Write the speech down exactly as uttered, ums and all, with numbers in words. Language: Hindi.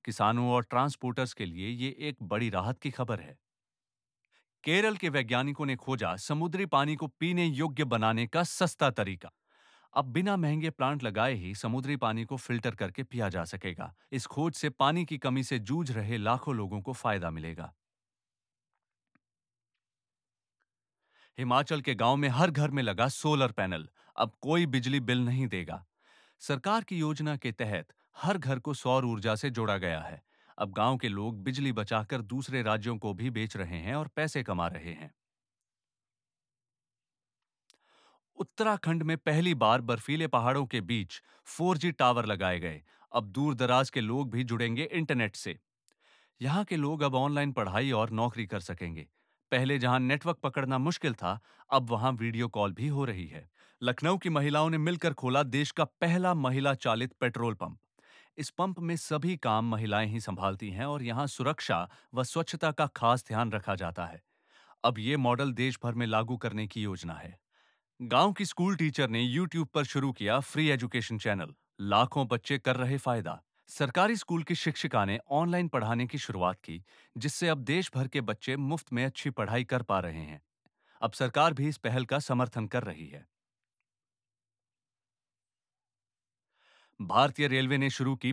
किसानों और ट्रांसपोर्टर्स के लिए ये एक बड़ी राहत की खबर है। केरल के वैज्ञानिकों ने खोजा समुद्री पानी को पीने योग्य बनाने का सस्ता तरीका। अब बिना महंगे प्लांट लगाए ही समुद्री पानी को फिल्टर करके पिया जा सकेगा। इस खोज से पानी की कमी से जूझ रहे लाखों लोगों को फायदा मिलेगा। हिमाचल के गांव में हर घर में लगा सोलर पैनल। अब कोई बिजली बिल नहीं देगा। सरकार की योजना के तहत हर घर को सौर ऊर्जा से जोड़ा गया है। अब गांव के लोग बिजली बचाकर दूसरे राज्यों को भी बेच रहे हैं और पैसे कमा रहे हैं। उत्तराखंड में पहली बार बर्फीले पहाड़ों के बीच फोर जी टावर लगाए गए। अब दूर दराज के लोग भी जुड़ेंगे इंटरनेट से। यहाँ के लोग अब ऑनलाइन पढ़ाई और नौकरी कर सकेंगे। पहले जहाँ नेटवर्क पकड़ना मुश्किल था, अब वहाँ वीडियो कॉल भी हो रही है। लखनऊ की महिलाओं ने मिलकर खोला देश का पहला महिला चालित पेट्रोल पंप। इस पंप में सभी काम महिलाएं ही संभालती हैं और यहाँ सुरक्षा व स्वच्छता का खास ध्यान रखा जाता है। अब ये मॉडल देश भर में लागू करने की योजना है। गांव की स्कूल टीचर ने यूट्यूब पर शुरू किया फ्री एजुकेशन चैनल। लाखों बच्चे कर रहे फायदा। सरकारी स्कूल की शिक्षिका ने ऑनलाइन पढ़ाने की शुरुआत की, जिससे अब देश भर के बच्चे मुफ्त में अच्छी पढ़ाई कर पा रहे हैं। अब सरकार भी इस पहल का समर्थन कर रही है। भारतीय रेलवे ने शुरू की